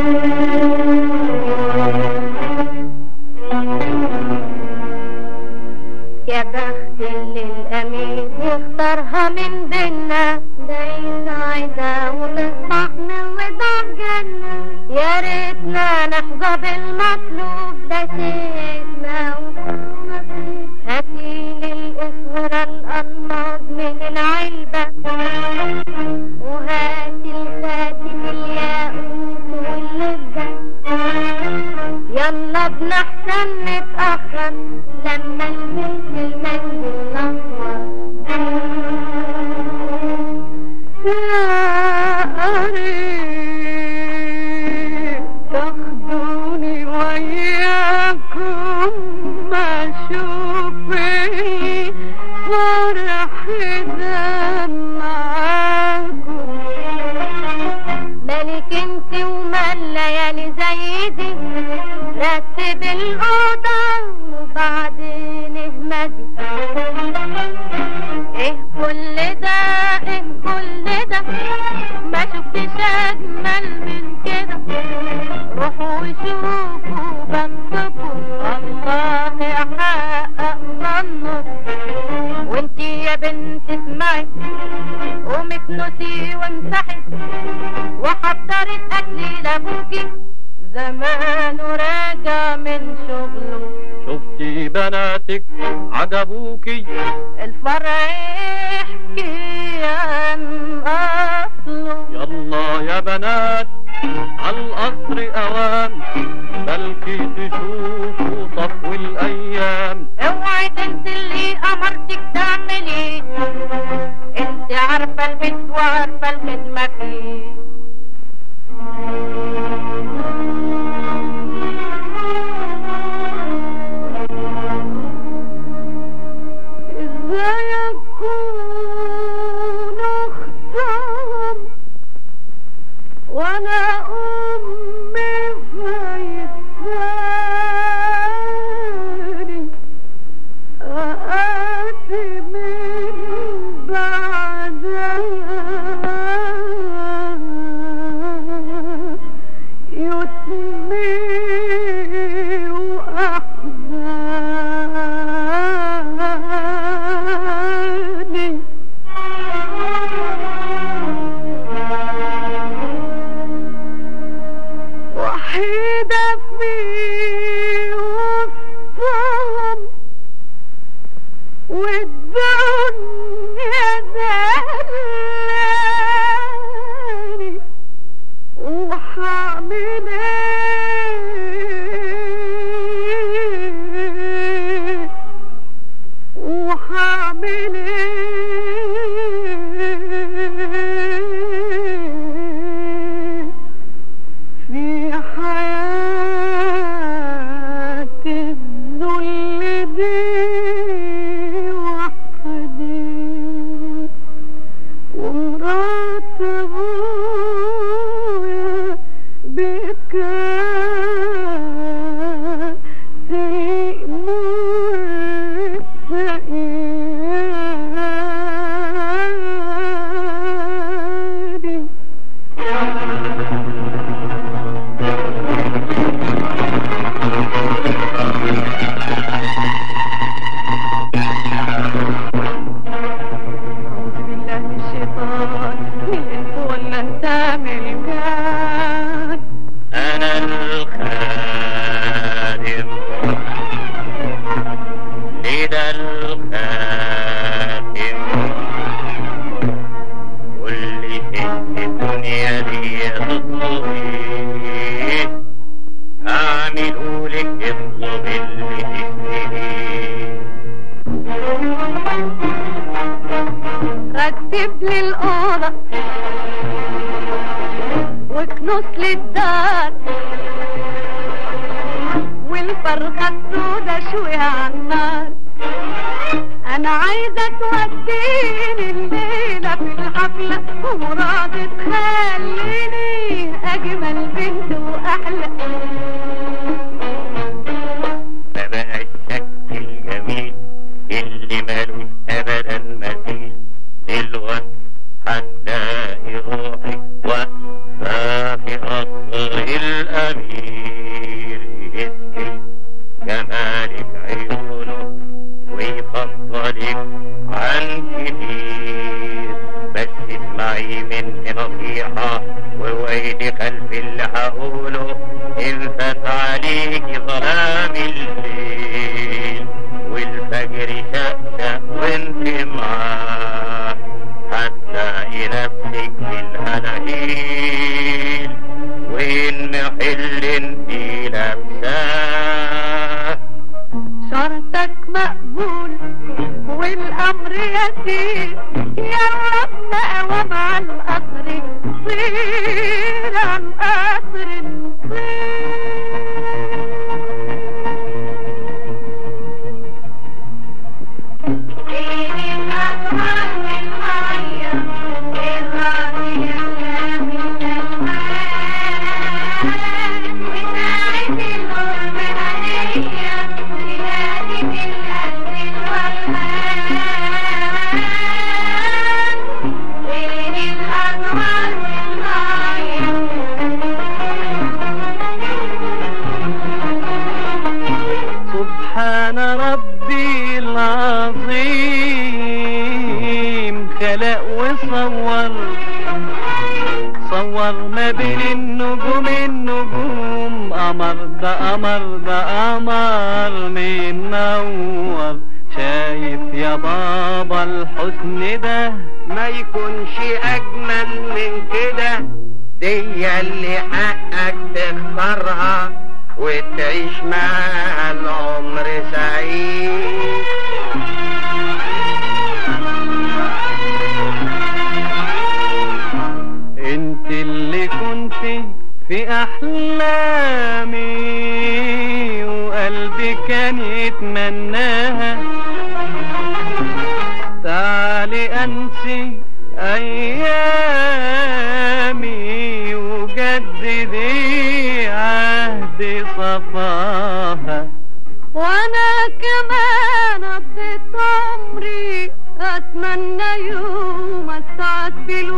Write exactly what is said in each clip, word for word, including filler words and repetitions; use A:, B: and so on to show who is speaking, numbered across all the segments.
A: يا بخت اللي الأمير يختارها من بينا، ده يسعدها وتصبح نوضع جنة. يا ريتنا نحظى بالمطلوب، ده شيء اسمه نصيب. هاتيلي الاسورة الألماظ من العلبة، وهاتي الخاتم الياقوت واللبة. يلا بنحسن نتأخر لما البنت المنزل نصور.
B: يا قريب تاخدوني وياكم، ما اشوف فرح ده معاكم.
A: مالك انت وما الليالي زي دي، رتب الأوضة وبعدين اهمدي. ايه كل ده ايه كل ده، ما شفتش اجمل من كده. روحوا وشوفوا بختكم، الله يحقق ظنكم. وانتي يا بنت اسمعي، قومي اكنسي وامسحي، وحضري الاكل لابوكي، زمانه راجع من شغله.
C: شفتي بناتك عجبوكي،
A: الفرع يحكي عن أصله.
C: يلا يا بنات عالقصر أوام، بلكي تشوفوا صفو الأيام.
A: اوعي تنسي اللي أمرتك تعمليه، انت عارفة البيت وعارفة الخدمة فيه.
B: ازاي اكون اختهم وانا امي فايتاني، اتي من بعدها يتمي واحزاني. وحيدة في وسطهم والدنيا زلاني، وحعمل ايه وحعمل ايه في حياة الذل دي وحدي. ومرات ابويا بكاسي مر سقياني. أعوذ بالله من الشيطان، من انت ولا انت ملكان.
C: أنا الخادم لدى الخاتم، كل شيء في الدنيا دي تطلبيه، أعمله لك اطلب اللي تشتهيه.
B: رتب لي الأوضة واكنس لي الدار، والفرخة السودا شويها عالنار. أنا عايزة توديني الليلة في الحفلة، ومراد تخليني أجمل بنت وأحلى.
C: فبقى الشكل الجميل اللي مالوش أبدا مثيل، دلوقتي هتلاقي روحك واقفة في قصر ويدي خلف اللي هقوله انفت عليك ظلام الليل والفجر شقشق وانت معاه هتلاقي نفسك في الهلاهيل وين محل انت لابساه.
A: شرطك مقبول والامر يسير يا رب ومع القطر طير عن قطر
B: سبحان ربي العظيم خلق وصور صور ما بين النجوم النجوم قمر ده قمر ده قمر منور شايف يا بابا الحسن ده
C: ما يكونش اجمل من كده دي اللي حقك تختارها وتعيش معاها العمر سعيد.
B: انت اللي كنت في احلامي وقلبي كان يتمناها تعالي انسي ايامي وجددي عهد صفاها.
A: وانا كمان قضيت عمري اتمنى يوم اسعد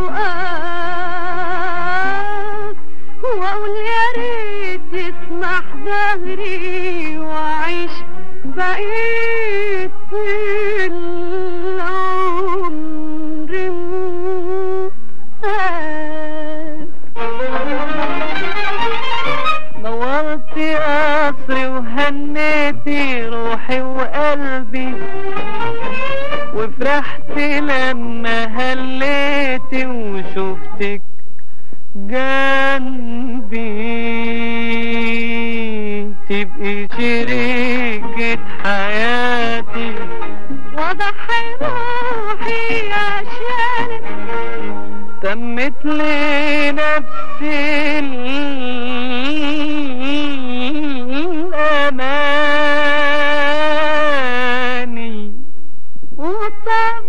A: بلقاك واقول يا ريت يسمح دهري واعيش بقيت العمر معاك.
B: نورتي قصري وهنيتي روحي وقلبي وفرحت لما هليتي وشفتك جنبي تبقي شريكة حياتي
A: وضحي روحي عشانك
B: تمت لي نفسي الأماني
A: وطب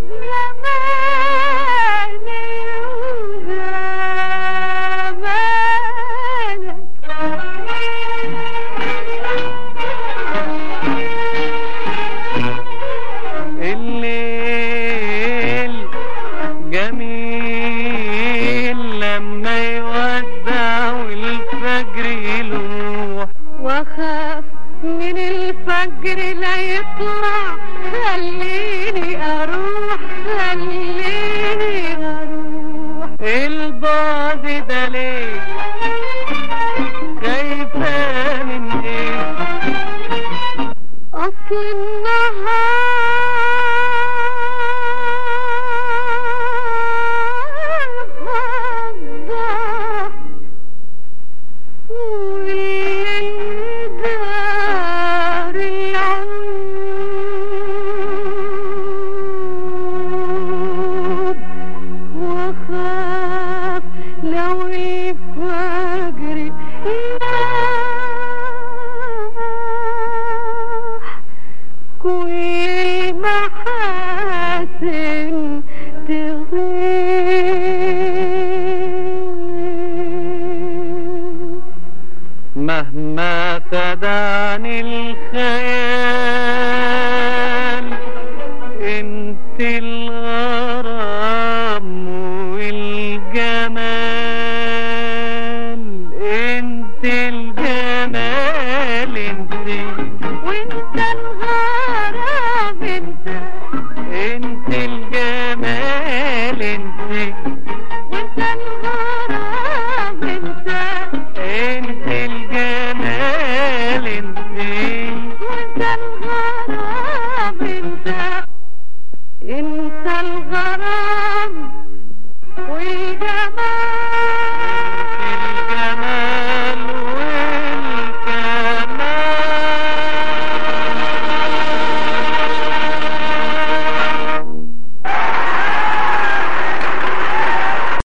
A: زماني وزمانك.
B: الليل جميل لما يودع والفجر يلوح
A: واخاف من الفجر لا يطلع خليني اروح خليني اروح.
B: البعد ده ليه خايفة من ايه
A: اصل النهار فضح والليل دار العود واخاف لو الفجر لاح كل المحاسن تغيب.
B: مهما خدعني الخيال انت الغرام والجمال انت الجمال انت
A: وانت الغرام انت
B: انت الجمال انت
A: وانت الغرام انت الغرام انت انت الغرام